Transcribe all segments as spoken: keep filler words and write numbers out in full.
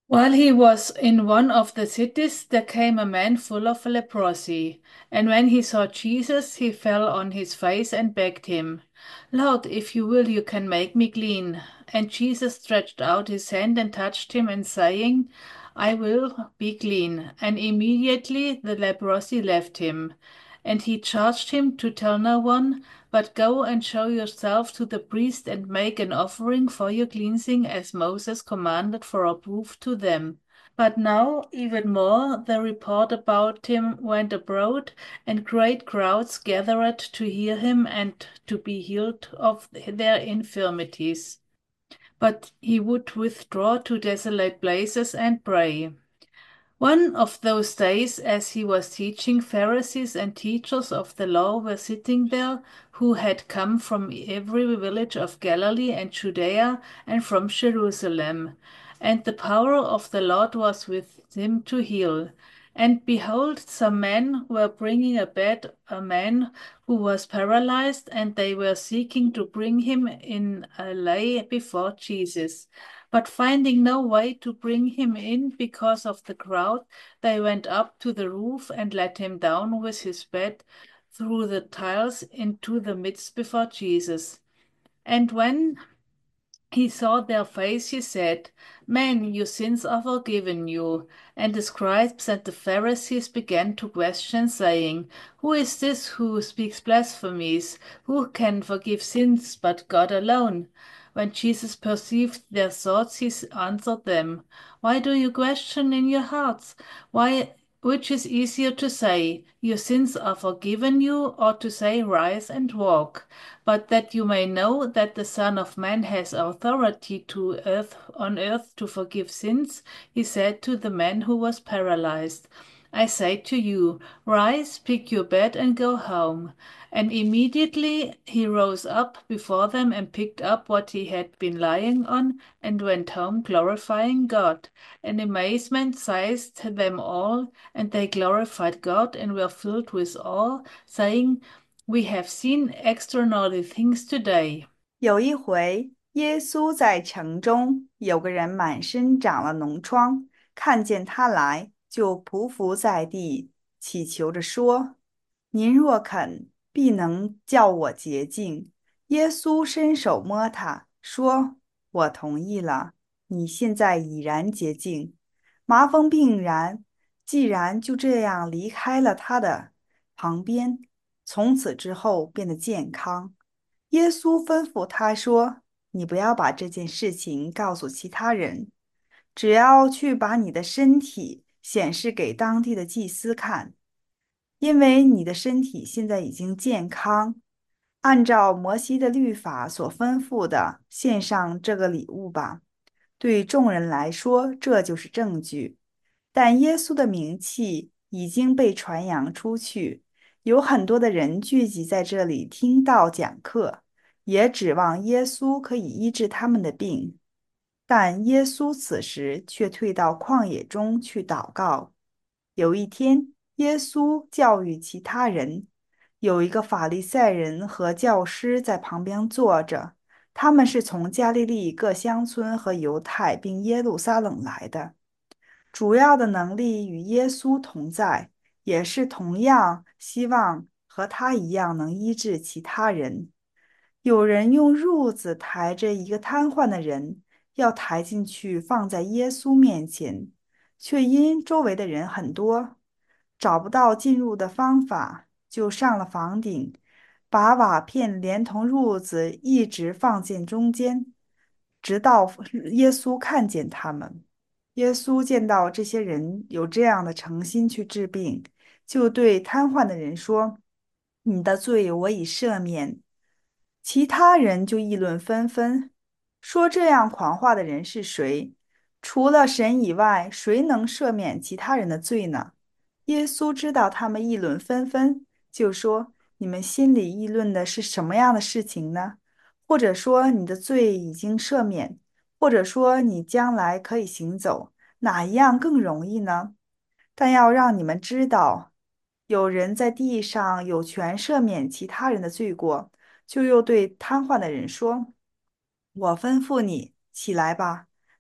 While he was in one of the cities, there came a man full of leprosy. And when he saw Jesus, he fell on his face and begged him, Lord, if you will, you can make me clean. And Jesus stretched out his hand and touched him, and saying, I will be clean. And immediately the leprosy left him. And he charged him to tell no one, but go and show yourself to the priest and make an offering for your cleansing as Moses commanded for a proof to them. But now, even more, the report about him went abroad, and great crowds gathered to hear him and to be healed of their infirmities. But he would withdraw to desolate places and pray. One of those days, as he was teaching, Pharisees and teachers of the law were sitting there, who had come from every village of Galilee and Judea and from Jerusalem. And the power of the Lord was with him to heal. And behold, some men were bringing a bed a man who was paralyzed, and they were seeking to bring him in a lay before Jesus. But finding no way to bring him in because of the crowd, they went up to the roof and let him down with his bed through the tiles into the midst before Jesus. And when he saw their face, he said, Men, your sins are forgiven you. And the scribes and the Pharisees began to question, saying, Who is this who speaks blasphemies? Who can forgive sins but God alone? When Jesus perceived their thoughts, he answered them, Why do you question in your hearts? Why, which is easier to say, Your sins are forgiven you, or to say, Rise and walk? But that you may know that the Son of Man has authority to earth on earth to forgive sins, he said to the man who was paralyzed, I say to you, rise, pick your bed, and go home. And immediately he rose up before them and picked up what he had been lying on and went home glorifying God. And amazement seized them all, and they glorified God and were filled with awe, saying, We have seen extraordinary things today. 有一回，耶稣在城中，有个人满身长了脓疮，看见他来，就匍匐在地，祈求着说：“您若肯，必能叫我洁净。”耶稣伸手摸他，说：“我同意了，你现在已然洁净。”麻风病人既然就这样离开了他的旁边，从此之后变得健康。耶稣吩咐他说：“你不要把这件事情告诉其他人，只要去把你的身体显示给当地的祭司看，因为你的身体现在已经健康。按照摩西的律法所吩咐的，献上这个礼物吧。”对众人来说，这就是证据。但耶稣的名气已经被传扬出去，有很多的人聚集在这里听到讲课，也指望耶稣可以医治他们的病。但耶稣此时却退到旷野中去祷告。有一天，耶稣教育其他人，有一个法利赛人和教师在旁边坐着，他们是从加利利各乡村和犹太并耶路撒冷来的。主要的能力与耶稣同在，也是同样希望和他一样能医治其他人。有人用褥子抬着一个瘫痪的人，要抬进去放在耶稣面前，却因周围的人很多，找不到进入的方法，就上了房顶，把瓦片连同褥子一直放进中间，直到耶稣看见他们。耶稣见到这些人有这样的诚心去治病，就对瘫痪的人说：“你的罪我已赦免。”其他人就议论纷纷，说这样狂话的人是谁？除了神以外，谁能赦免其他人的罪呢？耶稣知道他们议论纷纷，就说：“你们心里议论的是什么样的事情呢？或者说你的罪已经赦免，或者说你将来可以行走，哪一样更容易呢？但要让你们知道，有人在地上有权赦免其他人的罪过。”就又对瘫痪的人说：“我吩咐你起来吧，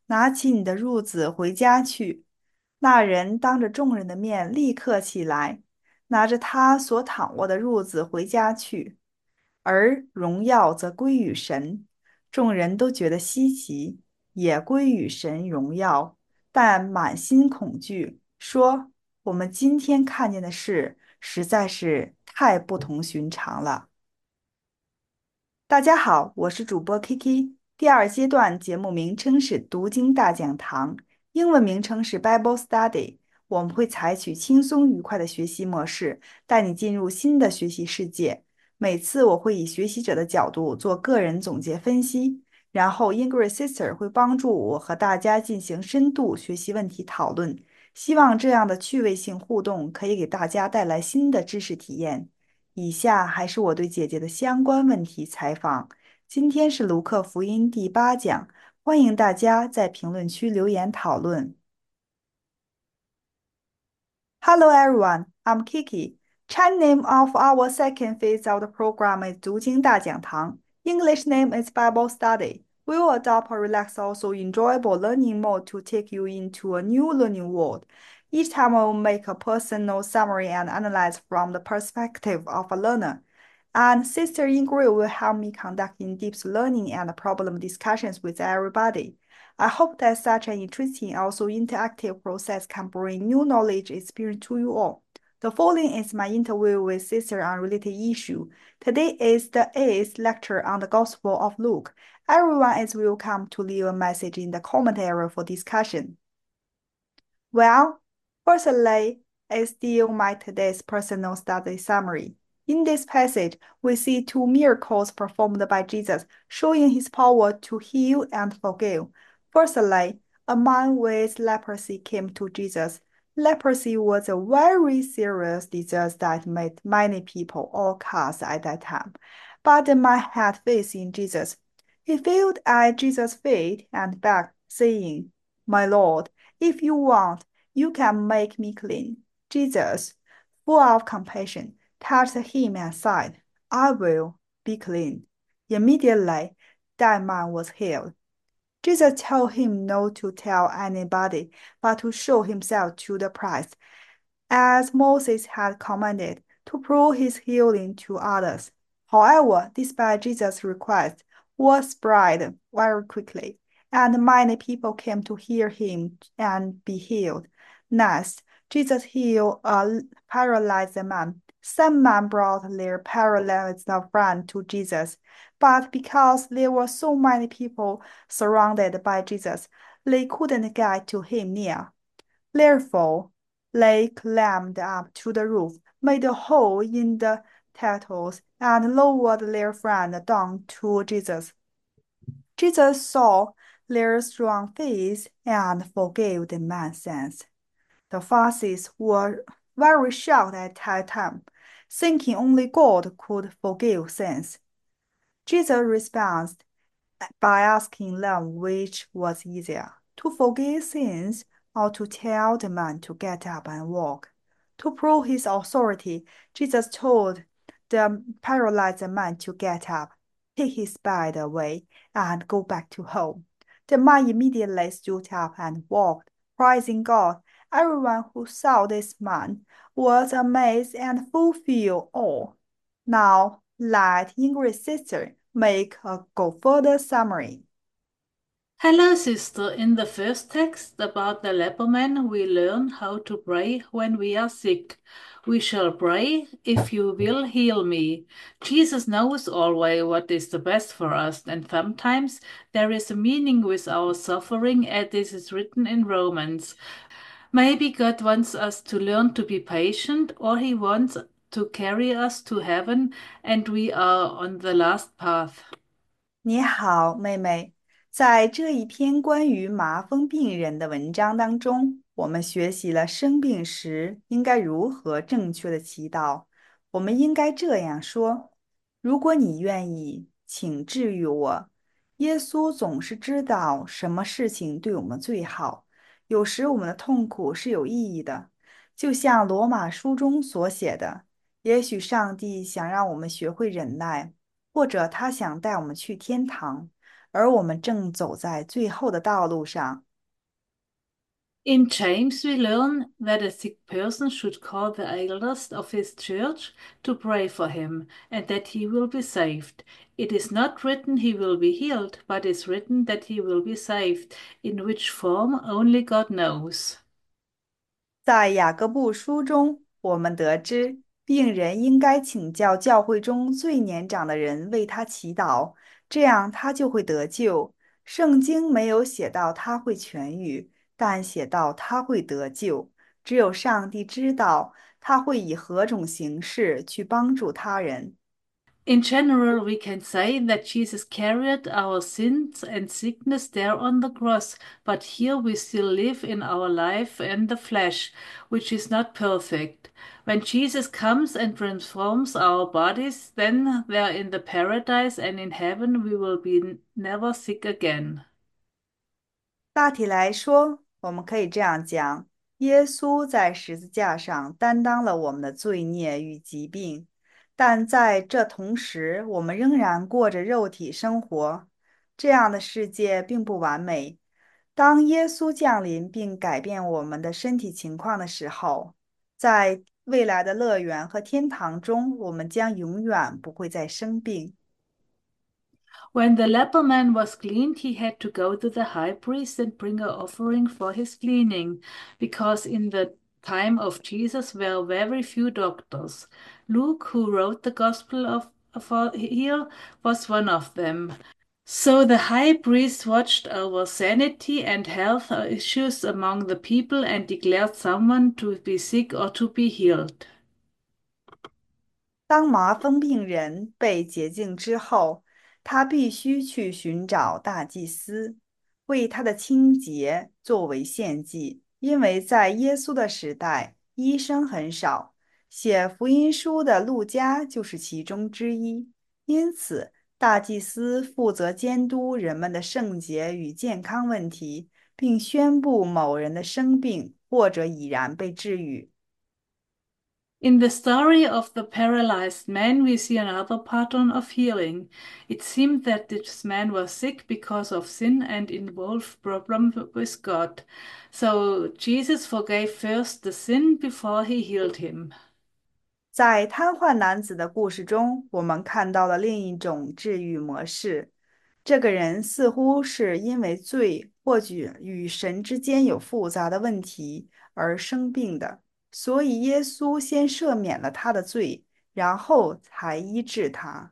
拿起你的褥子回家去。那人当着众人的面立刻起来，拿着他所躺卧的褥子回家去，而荣耀则归于神。众人都觉得稀奇，也归于神荣耀，但满心恐惧，说：“我们今天看见的事实在是太不同寻常了。”大家好，我是主播 Kiki。第二阶段节目名称是读经大讲堂，英文名称是 Bible Study。我们会采取轻松愉快的学习模式，带你进入新的学习世界。每次我会以学习者的角度做个人总结分析，然后 Ingrid Sister 会帮助我和大家进行深度学习问题讨论。希望这样的趣味性互动可以给大家带来新的知识体验。以下还是我对姐姐的相关问题采访。今天是卢克福音第八讲，欢迎大家在评论区留言讨论。Hello everyone, I'm Kiki. Chinese name of our second phase of the program is 读经大讲堂. English name is Bible Study. We will adopt a relaxed, also enjoyable learning mode to take you into a new learning world. Each time we will make a personal summary and analyze from the perspective of a learner. And Sister Ingrid will help me conduct in-depth learning and problem discussions with everybody. I hope that such an interesting, also interactive process can bring new knowledge experience to you all. The following is my interview with Sister on related issue. Today is the eighth lecture on the Gospel of Luke. Everyone is welcome to leave a message in the comment area for discussion. Well, firstly, is still my today's personal study summary. In this passage, we see two miracles performed by Jesus, showing his power to heal and forgive. Firstly, a man with leprosy came to Jesus. Leprosy was a very serious disease that made many people outcast at that time. But the man had faith in Jesus. He fell at Jesus' feet and begged, saying, "My Lord, if you want, you can make me clean." Jesus, full of compassion, touched him and said, "I will be clean." Immediately, that man was healed. Jesus told him not to tell anybody, but to show himself to the priest, as Moses had commanded, to prove his healing to others. However, despite Jesus' request, word spread very quickly, and many people came to hear him and be healed. Next, Jesus healed a paralyzed man. Some men brought their paralyzed friend to Jesus, but because there were so many people surrounded by Jesus, they couldn't get to him near. Therefore, they climbed up to the roof, made a hole in the tattles, and lowered their friend down to Jesus. Jesus saw their strong faith and forgave the man's sins. The Pharisees were very shocked at that time, thinking only God could forgive sins. Jesus responded by asking them which was easier, to forgive sins or to tell the man to get up and walk. To prove his authority, Jesus told the paralyzed man to get up, take his bed away, and go back to home. The man immediately stood up and walked, praising God. Everyone who saw this man was amazed and fulfilled awe. Now, let Ingrid's sister make a go further summary. Hello, sister. In the first text about the leper man, we learn how to pray when we are sick. We shall pray, "If you will heal me." Jesus knows always what is the best for us, and sometimes there is a meaning with our suffering, as this is written in Romans. Maybe God wants us to learn to be patient, or He wants to carry us to heaven, and we are on the last path. 你好，妹妹。在这一篇关于麻风病人的文章当中，我们学习了生病时应该如何正确的祈祷。我们应该这样说：如果你愿意，请治愈我。耶稣总是知道什么事情对我们最好。有时我们的痛苦是有意义的，就像罗马书中所写的，也许上帝想让我们学会忍耐。或者他想带我们去天堂， 而我们正走在最后的道路上。 In James, we learn that a sick person should call the elders of his church to pray for him and that he will be saved. It is not written he will be healed, but is written that he will be saved, in which form only God knows. 在雅各布书中，我们得知，病人应该请教教会中最年长的人为他祈祷，这样他就会得救。圣经没有写到他会痊愈，但写到他会得救。只有上帝知道他会以何种形式去帮助他人。 In general, we can say that Jesus carried our sins and sickness there on the cross, but here we still live in our life and the flesh, which is not perfect. When Jesus comes and transforms our bodies, then there in the paradise and in heaven we will be never sick again. 大体来说，我们可以这样讲：耶稣在十字架上担当了我们的罪孽与疾病，但在这同时，我们仍然过着肉体生活。这样的世界并不完美。当耶稣降临并改变我们的身体情况的时候，在未来的乐园和天堂中，我们将永远不会再生病。 When the leper man was cleaned, he had to go to the high priest and bring an offering for his cleaning, because in the time of Jesus were very few doctors. Luke, who wrote the Gospel of, of here, was one of them. So the high priest watched over sanity and health issues among the people and declared someone to be sick or to be healed. 当麻风病人被洁净之后，他必须去寻找大祭司，为他的清洁作为献祭。因为在耶稣的时代，医生很少，写福音书的路加就是其中之一。因此，大祭司负责监督人们的圣洁与健康问题，并宣布某人的生病或者已然被治愈。 In the story of the paralyzed man, we see another pattern of healing. It seemed that this man was sick because of sin and involved problem with God. So Jesus forgave first the sin before he healed him. 在瘫痪男子的故事中，我们看到了另一种治愈模式。这个人似乎是因为罪或许与神之间有复杂的问题而生病的，所以耶稣先赦免了他的罪，然后才医治他。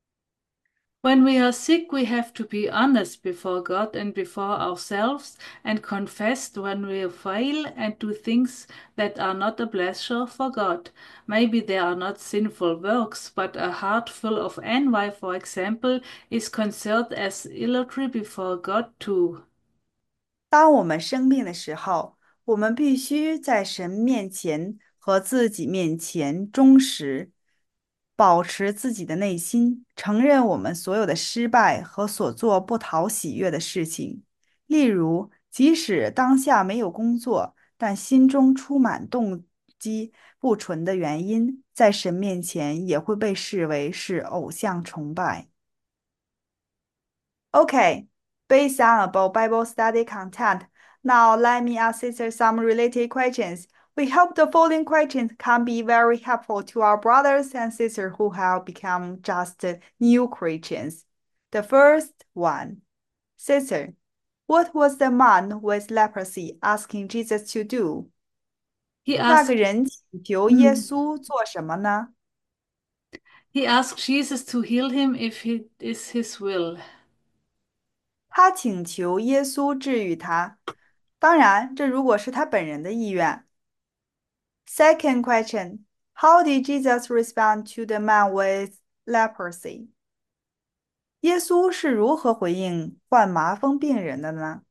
When we are sick, we have to be honest before God and before ourselves and confess when we fail and do things that are not a pleasure for God. Maybe they are not sinful works, but a heart full of envy, for example, is considered as idolatry before God too. 当我们生病的时候，我们必须在神面前和自己面前忠实，保持自己的内心，承认我们所有的失败和所做不讨喜悦的事情。例如，即使当下没有工作，但心中充满动机不纯的原因，在神面前也会被视为是偶像崇拜。Okay, based on about Bible study content, now let me ask Sister some related questions. We hope the following questions can be very helpful to our brothers and sisters who have become just new Christians. The first one, Sister, what was the man with leprosy asking Jesus to do? He 那个 asked, 人请求耶 mm, 稣做什么呢？ he asked Jesus to heal him if it is his will. 他请求耶稣治愈他。当然，这如果是他本人的意愿。Second question, how did Jesus respond to the man with leprosy? 耶稣是如何回应患麻风病人的呢？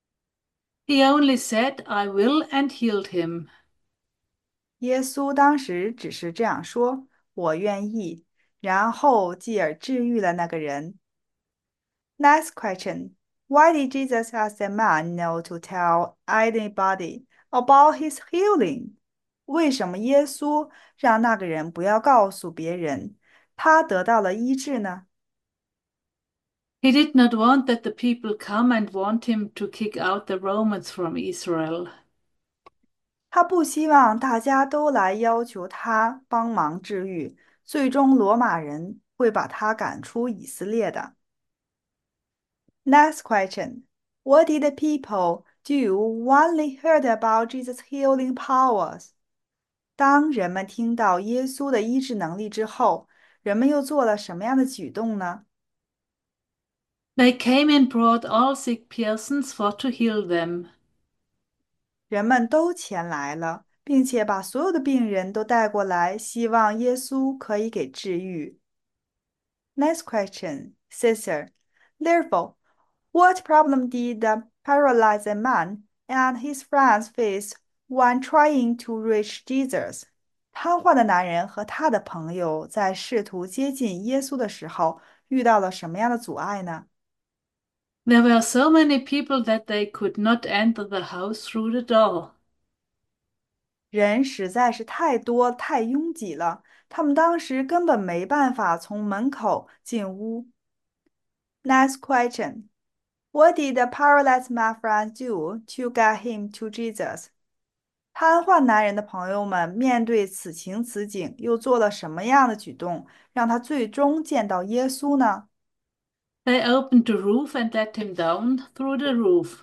He only said, I will, and healed him. 耶稣当时只是这样说：“我愿意。”然后继而治愈了那个人。Next question. Why did Jesus ask the man not to tell anybody about his healing? 为什么耶稣让那个人不要告诉别人他得到了医治呢？ He did not want that the people come and want him to kick out the Romans from Israel. 他不希望大家都来要求他帮忙治愈，最终罗马人会把他赶出以色列的。Next question. What did the people do when they heard about Jesus' healing powers? 当人们听到耶稣的医治能力之后，人们又做了什么样的举动呢？ They came and brought all sick persons for to heal them. 人们都前来了，并且把所有的病人都带过来，希望耶稣可以给治愈。Next question, Sister. Therefore, what problem did the paralyzed man and his friends face when trying to reach Jesus? 瘫痪的男人和他的朋友在试图接近耶稣的时候，遇到了什么样的阻碍呢？ There were so many people that they could not enter the house through the door. 人实在是太多太拥挤了，他们当时根本没办法从门口进屋。Next question. What did the paralyzed man friends do to get him to Jesus? 瘫痪男人的朋友们面对此情此景，又做了什么样的举动，让他最终见到耶稣呢？ They opened the roof and let him down through the roof.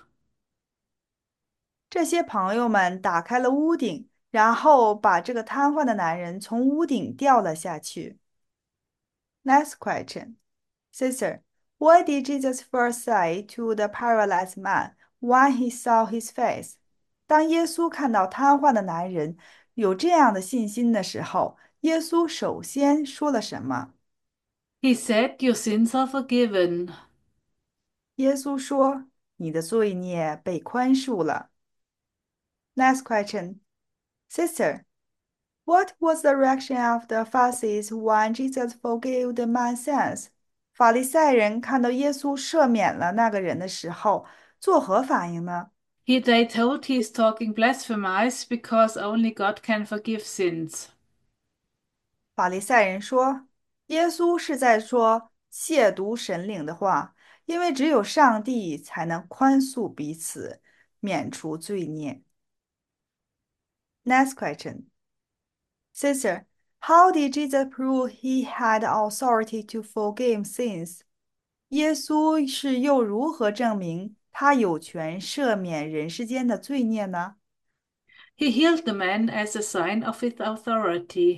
这些朋友们打开了屋顶，然后把这个瘫痪的男人从屋顶掉了下去。Next question. Sister, what did Jesus first say to the paralyzed man when he saw his face? 当耶稣看到瘫痪的男人有这样的信心的时候，耶稣首先说了什么？ He said, "Your sins are forgiven." 耶稣说：“你的罪孽被宽恕了。” Next question. Sister, what was the reaction of the Pharisees when Jesus forgave the man's sins? 法利赛人看到耶稣赦免了那个人的时候，作何反应呢？ He, they told he is talking blasphemous because only God can forgive sins. 法利赛人说，耶稣是在说亵渎神灵的话，因为只有上帝才能宽恕彼此，免除罪孽。Next question. Sister, how did Jesus prove he had authority to forgive sins? 耶稣是又如何证明他有权赦免人世间的罪孽呢？ He healed the man as a sign of his authority.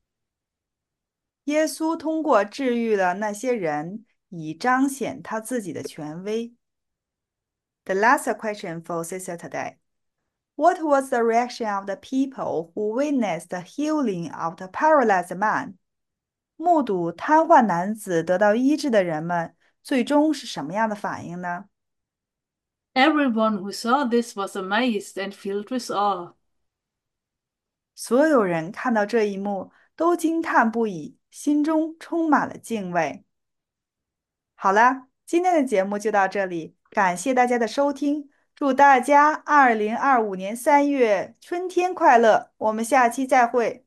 耶稣通过治愈了那些人，以彰显他自己的权威。The last question for Sister today. What was the reaction of the people who witnessed the healing of the paralyzed man? 目睹瘫痪男子得到医治的人们，最终是什么样的反应呢？ Everyone who saw this was amazed and filled with awe. 所有人看到这一幕，都惊叹不已，心中充满了敬畏。好了，今天的节目就到这里，感谢大家的收听，祝大家二零二五年三月春天快乐，我们下期再会。